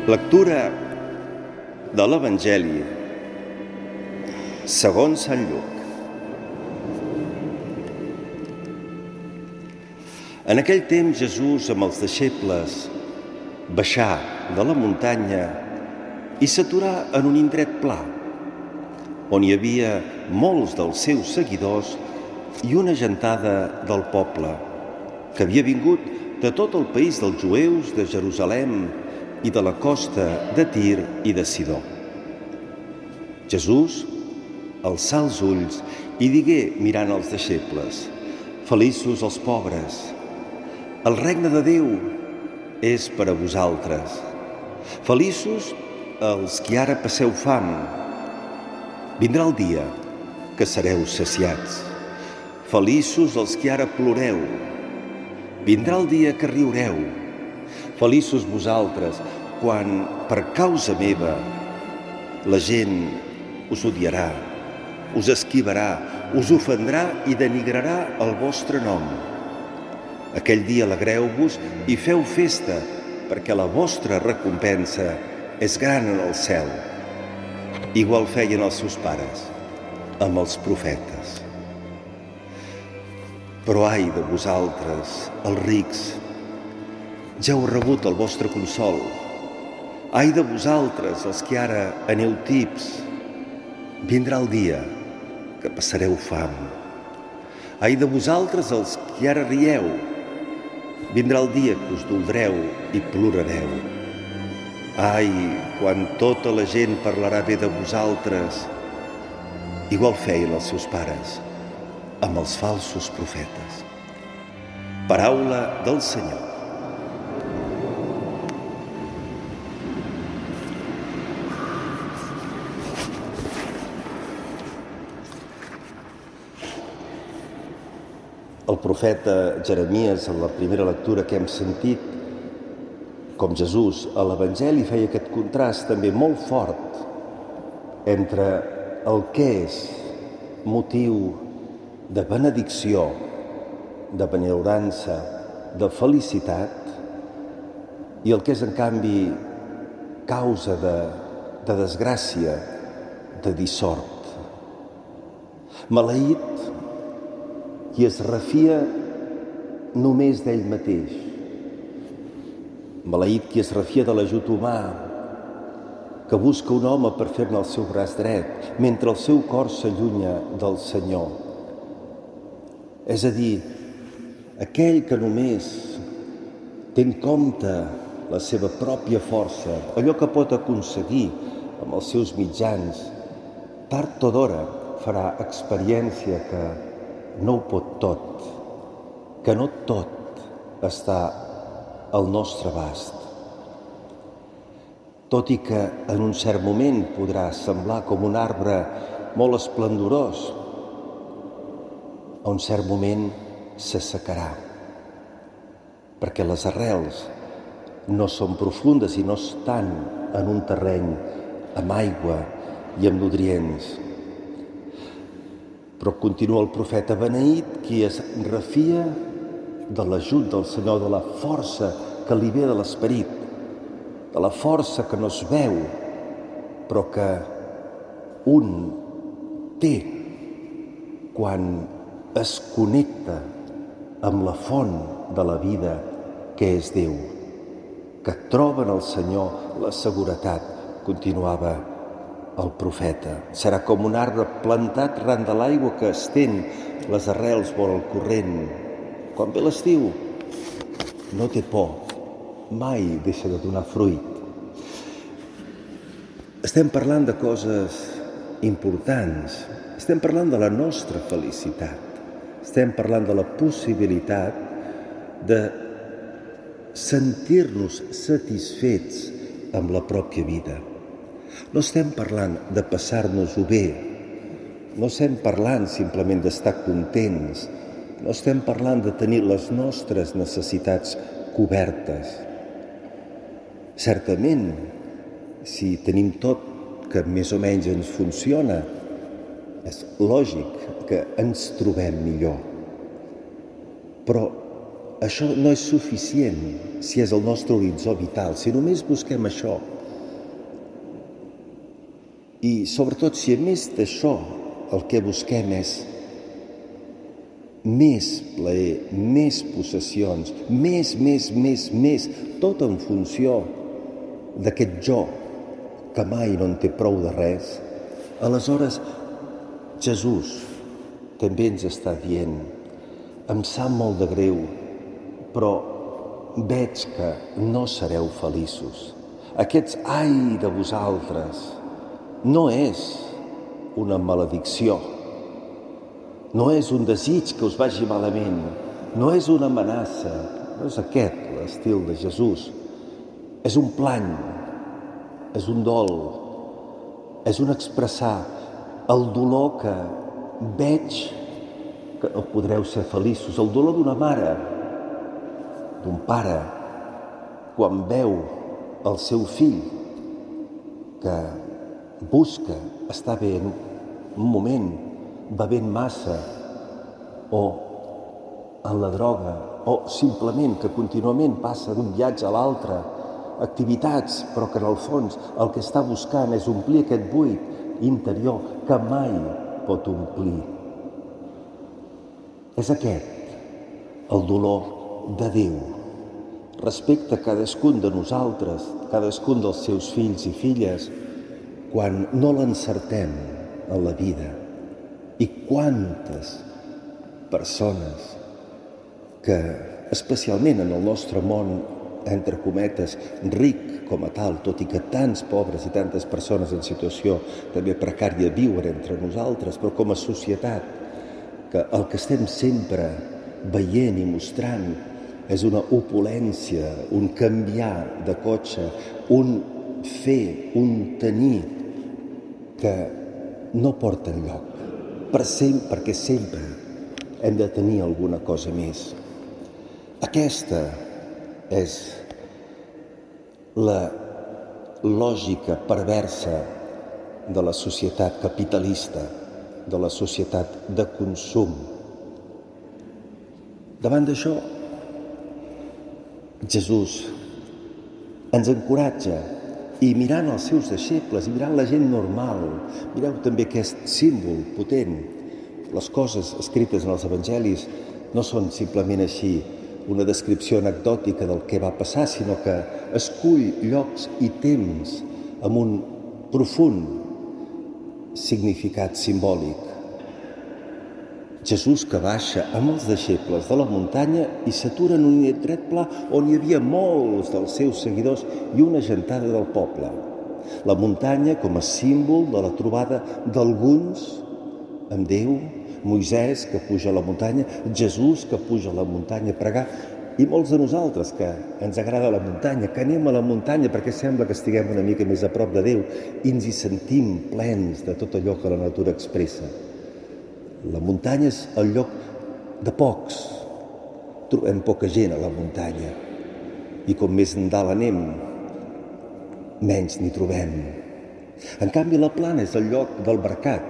Lectura de l'Evangeli segons Sant Lluc. En aquell temps Jesús amb els deixebles baixà de la muntanya i s'aturà en un indret pla, on hi havia molts dels seus seguidors i una gentada del poble, que havia vingut de tot el país dels jueus, de Jerusalem i de la costa de Tir i de Sidó. Jesús alçà els ulls i digué mirant els deixebles: «Feliços els pobres, el regne de Déu és per a vosaltres. Feliços els qui ara passeu fam, vindrà el dia que sereu saciats. Feliços els qui ara ploreu, vindrà el dia que riureu. Feliços vosaltres quan, per causa meva, la gent us odiarà, us esquivarà, us ofendrà i denigrarà el vostre nom. Aquell dia alegreu-vos i feu festa, perquè la vostra recompensa és gran en el cel. Igual feien els seus pares amb els profetes. Però ai de vosaltres, els rics, ja heu rebut el vostre consol. Ai de vosaltres, els que ara aneu tips, vindrà el dia que passareu fam. Ai de vosaltres, els que ara rieu, vindrà el dia que us doldreu i plorareu. Ai, quan tota la gent parlarà bé de vosaltres, igual feien els seus pares amb els falsos profetes. Paraula del Senyor. El profeta Jeremies, en la primera lectura que hem sentit, com Jesús a l'Evangeli, feia aquest contrast també molt fort entre el que és motiu de benedicció, de benaurança, de felicitat, i el que és, en canvi, causa de desgràcia, de dissort. Maleït qui es refia només d'ell mateix. Maleït qui es refia de l'ajut humà, que busca un home per fer-ne el seu braç dret, mentre el seu cor s'allunya del Senyor. És a dir, aquell que només té en compte la seva pròpia força, allò que pot aconseguir amb els seus mitjans, tard o d'hora farà experiència que no ho pot tot, que no tot està al nostre abast. Tot i que en un cert moment podrà semblar com un arbre molt esplendorós, a un cert moment s'assecarà, perquè les arrels no són profundes i no estan en un terreny amb aigua i amb nutrients. Però continua el profeta: beneït qui es refia de l'ajut del Senyor, de la força que li ve de l'esperit, de la força que no es veu, però que un té quan es connecta amb la font de la vida que és Déu, que troba en el Senyor la seguretat. Continuava el profeta: serà com un arbre plantat ran de l'aigua que estén les arrels vora el corrent. Quan ve l'estiu, no té por, mai deixa de donar fruit. Estem parlant de coses importants, estem parlant de la nostra felicitat, estem parlant de la possibilitat de sentir-nos satisfets amb la pròpia vida. No estem parlant de passar-nos-ho bé, no estem parlant simplement d'estar contents, no estem parlant de tenir les nostres necessitats cobertes. Certament, si tenim tot que més o menys ens funciona, és lògic que ens trobem millor. Però això no és suficient si és el nostre horitzó vital, si només busquem això. I sobretot si a més d'això el que busquem és més plaer, més possessions, més, tot en funció d'aquest jo que mai no en té prou de res, aleshores Jesús també ens està dient: em sap molt de greu, però veig que no sereu feliços. Aquests ai de vosaltres no és una maledicció, no és un desig que us vagi malament, no és una amenaça, no és aquest l'estil de Jesús. És un plany, és un dol, és un expressar el dolor que veig que no podreu ser feliços, el dolor d'una mare, d'un pare, quan veu el seu fill que busca estar bé en un moment, bevent massa, o en la droga, o simplement que contínuament passa d'un viatge a l'altre, activitats, però que en el fons el que està buscant és omplir aquest buit interior que mai pot omplir. És aquest el dolor de Déu respecte a cadascun de nosaltres, cadascun dels seus fills i filles, quan no l'encertem en la vida. I quantes persones que, especialment en el nostre món, entre cometes, ric com a tal, tot i que tants pobres i tantes persones en situació també precària viuen entre nosaltres, però com a societat, que el que estem sempre veient i mostrant és una opulència, un canviar de cotxe, un fer, un tenir que no porta enlloc, perquè sempre hem de tenir alguna cosa més. Aquesta és la lògica perversa de la societat capitalista, de la societat de consum. Davant d'això, Jesús ens encoratja, i mirant els seus deixebles, i mirant la gent normal, mireu també aquest símbol potent. Les coses escrites en els evangelis no són simplement així una descripció anecdòtica del que va passar, sinó que escull llocs i temps amb un profund significat simbòlic. Jesús que baixa amb els deixebles de la muntanya i s'atura en un indret pla on hi havia molts dels seus seguidors i una gentada del poble. La muntanya com a símbol de la trobada d'alguns amb Déu, Moisès que puja a la muntanya, Jesús que puja a la muntanya a pregar, i molts de nosaltres que ens agrada la muntanya, que anem a la muntanya perquè sembla que estiguem una mica més a prop de Déu i ens hi sentim plens de tot allò que la natura expressa. La muntanya és el lloc de pocs. Trobem poca gent a la muntanya. I com més endalt anem, menys n'hi trobem. En canvi, la plana és el lloc del mercat.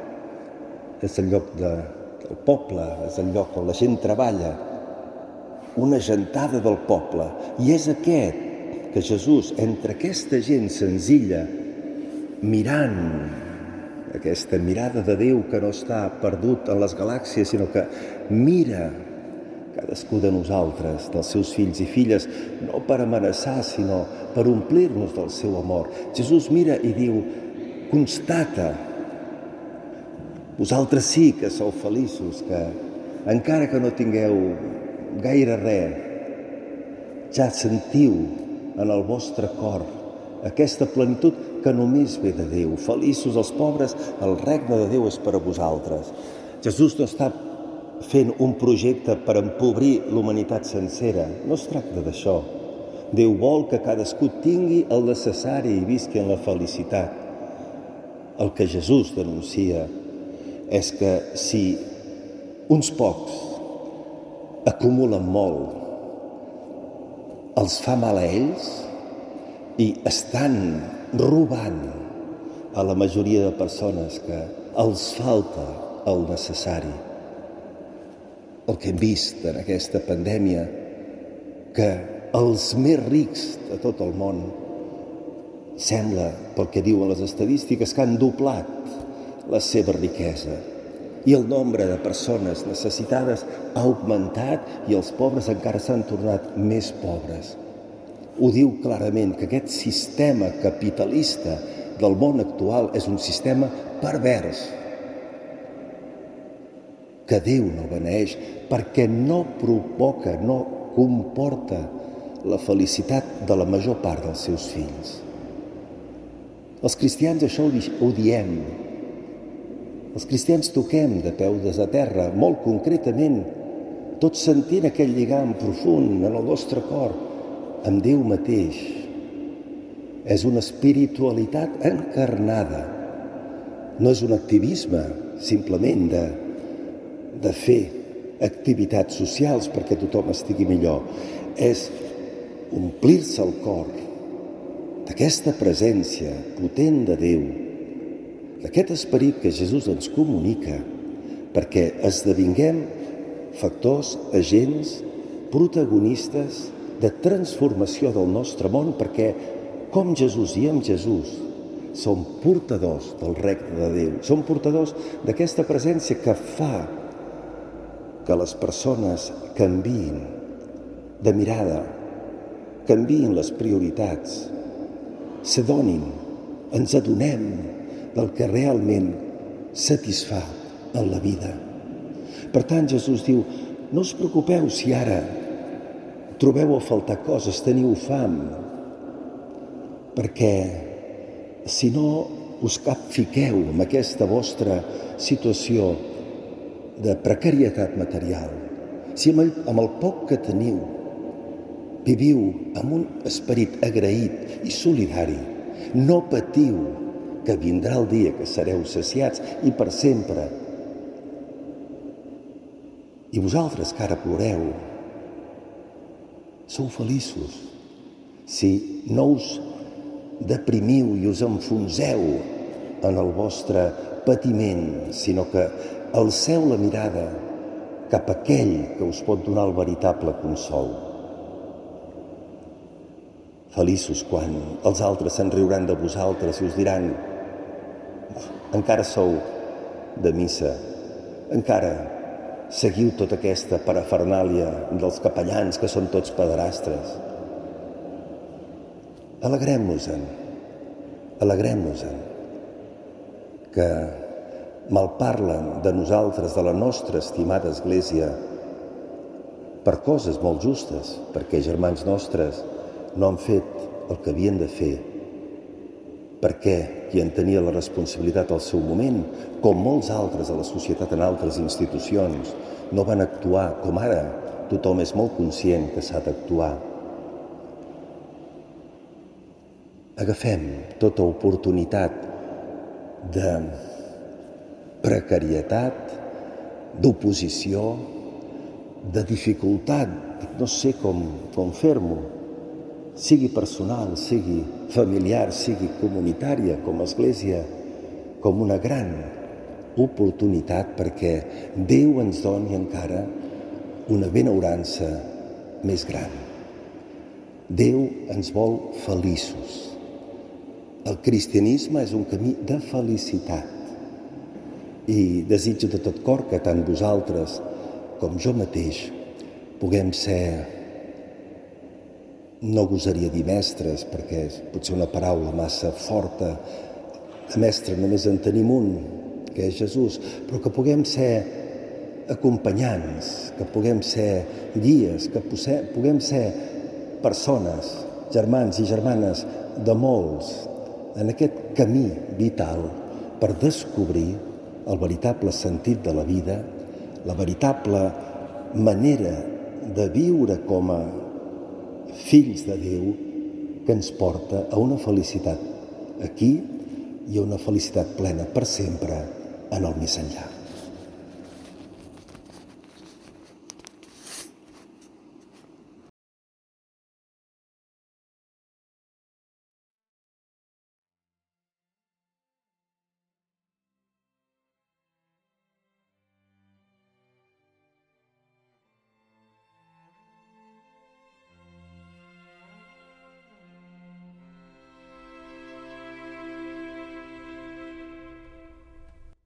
És el lloc del poble, és el lloc on la gent treballa. Una gentada del poble. I és aquest que Jesús, entre aquesta gent senzilla, mirant aquesta mirada de Déu que no està perdut en les galàxies, sinó que mira cadascú de nosaltres, dels seus fills i filles, no per amenaçar, sinó per omplir-nos del seu amor. Jesús mira i diu, constata, vosaltres sí que sou feliços, que encara que no tingueu gaire res, ja sentiu en el vostre cor aquesta plenitud que només ve de Déu. Feliços els pobres, el regne de Déu és per a vosaltres. Jesús no està fent un projecte per empobrir l'humanitat sencera. No es tracta d'això. Déu vol que cadascú tingui el necessari i visqui en la felicitat. El que Jesús denuncia és que si uns pocs acumulen molt, els fa mal a ells i estan robant a la majoria de persones que els falta el necessari. El que hem vist en aquesta pandèmia que els més rics de tot el món sembla, pel que diuen les estadístiques, que han doblat la seva riquesa i el nombre de persones necessitades ha augmentat i els pobres encara s'han tornat més pobres. Ho diu clarament que aquest sistema capitalista del món actual és un sistema pervers que Déu no beneeix perquè no provoca, no comporta la felicitat de la major part dels seus fills. Els cristians això ho diem. Els cristians toquem de peus a terra, molt concretament, tot sentint aquell lligam profund en el nostre cor amb Déu mateix. És una espiritualitat encarnada. No és un activisme simplement de fer activitats socials perquè tothom estigui millor. És omplir-se el cor d'aquesta presència potent de Déu, d'aquest esperit que Jesús ens comunica, perquè esdevinguem factors, agents, protagonistes de transformació del nostre món, perquè com Jesús i amb Jesús som portadors del regne de Déu, som portadors d'aquesta presència que fa que les persones canviïn de mirada, canviïn les prioritats, s'adonin, ens adonem del que realment satisfà en la vida. Per tant, Jesús diu, no us preocupeu si ara trobeu a faltar coses, teniu fam, perquè si no us capfiqueu en aquesta vostra situació de precarietat material, si amb el poc que teniu viviu amb un esperit agraït i solidari, no patiu que vindrà el dia que sereu saciats i per sempre. I vosaltres que ara ploreu, sou feliços si no us deprimiu i us enfonseu en el vostre patiment, sinó que alceu la mirada cap a aquell que us pot donar el veritable consol. Feliços quan els altres se'n riuran de vosaltres i us diran encara sou de missa, encara seguiu tota aquesta parafernàlia dels capellans que són tots pederastres. Alegrem-nos-en que malparlen de nosaltres, de la nostra estimada Església, per coses molt justes, perquè germans nostres no han fet el que havien de fer, perquè qui en tenia la responsabilitat al seu moment, com molts altres a la societat en altres institucions, no van actuar com ara tothom és molt conscient que s'ha d'actuar. Agafem tota oportunitat de precarietat, d'oposició, de dificultat, no sé com fer-m'ho, sigui personal, sigui familiar, sigui comunitària, com a Església, com una gran oportunitat perquè Déu ens doni encara una benaurança més gran. Déu ens vol feliços. El cristianisme és un camí de felicitat i desitjo de tot cor que tant vosaltres com jo mateix puguem ser, no gosaria dir mestres perquè és potser una paraula massa forta, de mestre només en tenim un, que és Jesús, però que puguem ser acompanyants, que puguem ser guies, que puguem ser persones, germans i germanes de molts, en aquest camí vital per descobrir el veritable sentit de la vida, la veritable manera de viure com a fills de Déu que ens porta a una felicitat aquí i a una felicitat plena per sempre en el més enllà.